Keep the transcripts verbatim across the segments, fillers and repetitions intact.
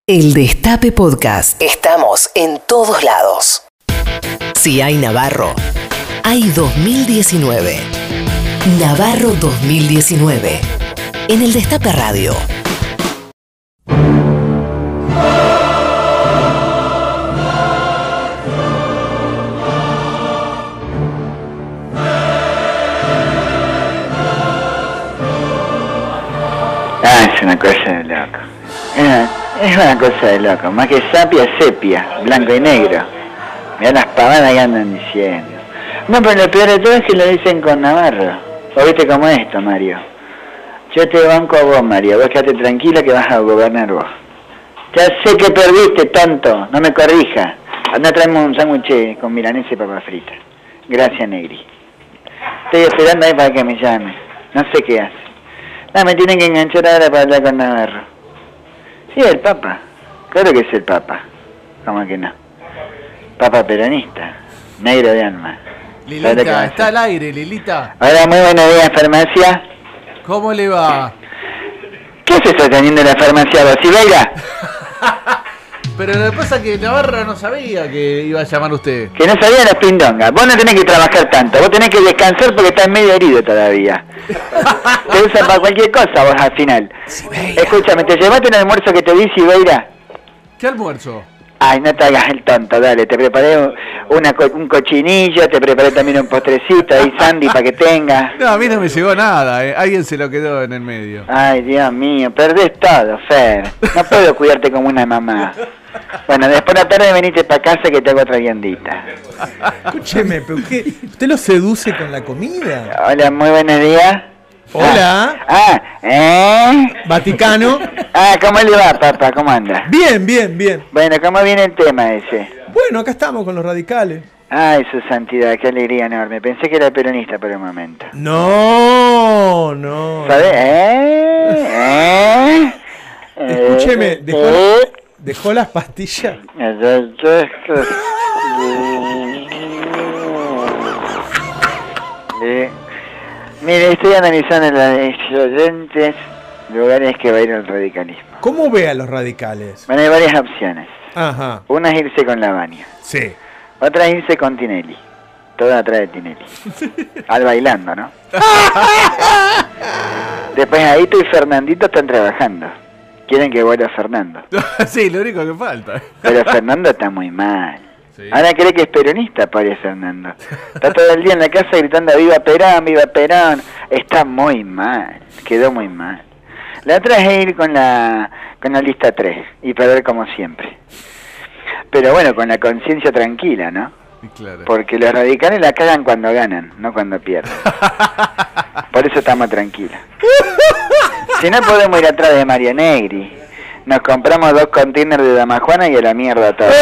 El Destape Podcast. Estamos en todos lados. Si hay Navarro, hay dos mil diecinueve. Navarro dos mil diecinueve. En el Destape Radio. Ah, es una cosa de loco. Es, es una cosa de loco. Más que sapia, sepia, blanco y negro. Mirá las pavadas que andan diciendo. No, pero lo peor de todo es que lo dicen con Navarro. ¿O viste cómo es esto, Mario? Yo te banco a vos, Mario. Vos quedate tranquila que vas a gobernar vos. Ya sé que perdiste, tonto. No me corrija. Anda, traemos un sándwich con milanesa y papa frita. Gracias, Negri. Estoy esperando ahí para que me llame. No sé qué hace. No, me tienen que enganchar ahora para hablar con Navarro. Sí, el Papa. Claro que es el Papa. ¿Cómo que no? Papa peronista. Negro de alma. Lilita, está al aire, Lilita. Hola, muy buenos días, farmacia. ¿Cómo le va? ¿Qué haces sosteniendo la farmacia vos, Silveira? Pero lo que pasa es que Navarra no sabía que iba a llamar usted. Que no sabía las pindongas. Vos no tenés que trabajar tanto. Vos tenés que descansar porque estás medio herido todavía. Te usan para cualquier cosa vos al final. Silveira. Escúchame, ¿te llevaste un almuerzo que te di, Silveira? ¿Qué almuerzo? Ay, no te hagas el tonto, dale. Te preparé un, una, un cochinillo, te preparé también un postrecito ahí, Sandy, para que tengas. No, a mí no me llegó nada, eh. Alguien se lo quedó en el medio. Ay, Dios mío, perdés todo, Fer. No puedo cuidarte como una mamá. Bueno, después de la tarde venite para casa que te hago otra viandita. Escúcheme, ¿pero qué? ¿Usted lo seduce con la comida? Hola, muy buenos días. Hola. Ah, ah, ¿eh? Vaticano. Ah, ¿cómo le va, papá? ¿Cómo anda? Bien, bien, bien. Bueno, ¿cómo viene el tema ese? Bueno, acá estamos con los radicales. Ay, su santidad, qué alegría enorme. Pensé que era peronista por un momento. No, no. ¿Sabes? ¿Eh? ¿Eh? Escúcheme, dejó, ¿Eh? dejó las pastillas. Eh, mire, estoy analizando los diferentes lugares que va a ir el radicalismo. ¿Cómo ve a los radicales? Bueno, hay varias opciones. Ajá. Una es irse con Lavagna. Sí. Otra es irse con Tinelli. Toda atrás de Tinelli. Al bailando, ¿no? Después Aito y Fernandito están trabajando. Quieren que vuelva Fernando. Sí, lo único que falta. Pero Fernando está muy mal. Sí. Ahora cree que es peronista, padre Fernando. Está todo el día en la casa gritando viva Perón, viva Perón. Está muy mal. Quedó muy mal. La otra es ir con la con la lista tres y perder como siempre. Pero bueno, con la conciencia tranquila, ¿no? Claro. Porque los radicales la cagan cuando ganan, no cuando pierden. Por eso estamos tranquilos. Si no podemos ir atrás de Mario Negri. Nos compramos dos containers de damajuana y a la mierda todo.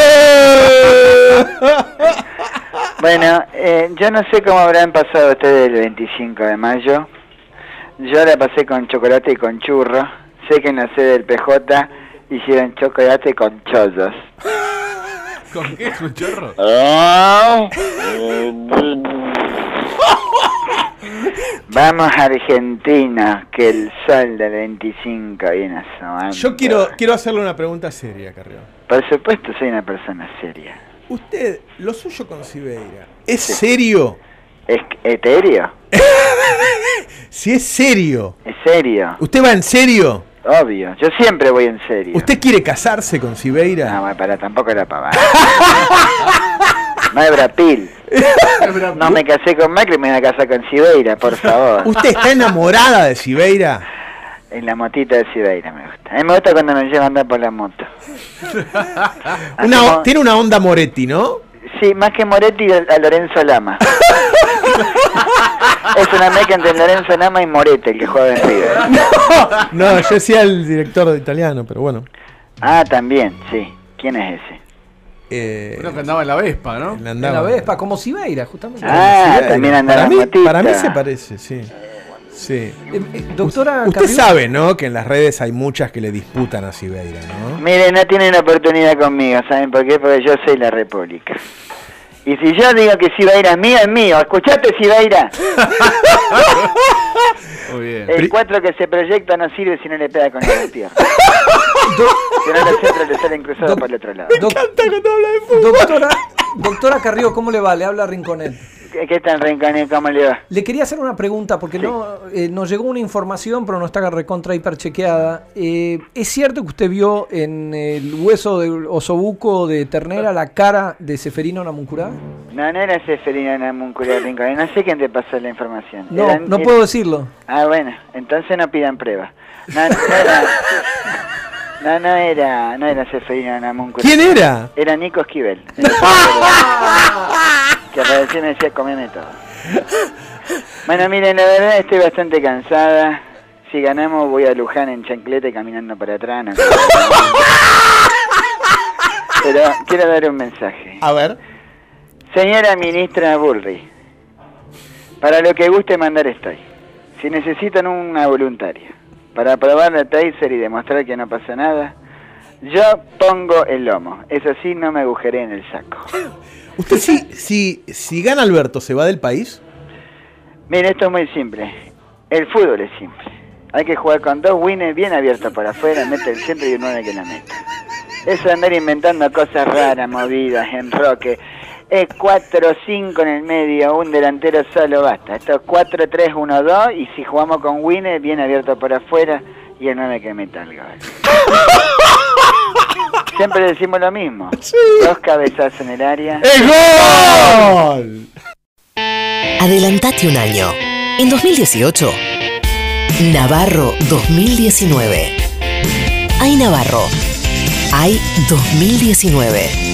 Bueno, eh, yo no sé cómo habrán pasado ustedes el veinticinco de mayo. Yo la pasé con chocolate y con churro. Sé que en la sede del P J hicieron chocolate con chollos. ¿Con qué, con chorro? Vamos a Argentina, que el sol del veinticinco viene asomando. Yo quiero, quiero hacerle una pregunta seria, Carrión. Por supuesto, soy una persona seria. Usted, lo suyo con Silveira, ¿es sí. serio? ¿Es etéreo? Si es serio. ¿Es serio? ¿Usted va en serio? Obvio, yo siempre voy en serio. ¿Usted quiere casarse con Silveira? No, para, tampoco era pavada. No es Brapil. No me casé con Macri, me voy a casar con Silveira, por favor. ¿Usted está enamorada de Silveira? En la motita de Silveira me gusta. A mí me gusta cuando me lleva a andar por la moto. Una, como... Tiene una onda Moretti, ¿no? Sí, más que Moretti, a Lorenzo Lama. Es una mezcla entre Lorenzo Lama y Moretti, el que juega en River. No, no, yo decía el director de italiano, pero bueno. Ah, también, sí. ¿Quién es ese? Eh, Uno que andaba en la Vespa, ¿no? En la Vespa, como Silveira, justamente. Ah, Silveira. también andaba en motita. Para mí se parece, sí. Sí. Eh, eh, doctora Usted Carrión, sabe, ¿no? Que en las redes hay muchas que le disputan a Silveira, ¿no? Mire, no tienen oportunidad conmigo, ¿saben por qué? Porque yo soy la República. Y si yo digo que Silveira es mío, es mío. ¿Escuchaste, Silveira? Muy bien. El cuatro que se proyecta no sirve si no le pega con la pierna. Si no, los centros le salen cruzados para el otro lado. Doc- doctora, doctora Carrió, ¿cómo le va? Le habla Rinconet. ¿Qué, qué tan Rinconet? ¿Cómo le va? Le quería hacer una pregunta porque Sí. no eh, nos llegó una información, pero no está recontra hiper chequeada. Eh, ¿Es cierto que usted vio en el hueso del osobuco de ternera la cara de Seferino Namuncurá? No, no era Seferino Namuncurá Rinconet. No sé quién te pasó la información. No, Era- no era- puedo decirlo. Ah, bueno, entonces no pidan pruebas. No, no era... No, no era, no era Seferino Namuncurá. ¿Quién era? Era Nico Esquivel. Que aparecía y me decía, comeme todo. Bueno, miren, la verdad estoy bastante cansada. Si ganamos voy a Luján en chancleta y caminando para atrás. No. Pero quiero dar un mensaje. A ver. Señora ministra Bullrich, para lo que guste mandar estoy. Si necesitan una voluntaria para probar el taser y demostrar que no pasa nada, yo pongo el lomo. Eso sí, no me agujeré en el saco. ¿Usted si, si, si gana Alberto se va del país? Mire, esto es muy simple. El fútbol es simple. Hay que jugar con dos winners bien abiertos por afuera, mete el centro y un nueve que la meta. Eso de andar inventando cosas raras, movidas, enroque. Es cuatro cinco en el medio, un delantero solo basta. Esto es cuatro tres uno dos y si jugamos con winners bien abiertos por afuera y el nueve que meta el gol. Siempre decimos lo mismo. Sí. Dos cabezazos en el área. ¡El gol! Adelantate un año. En dos mil dieciocho, Navarro dos mil diecinueve. Ay, Navarro. Ay, dos mil diecinueve.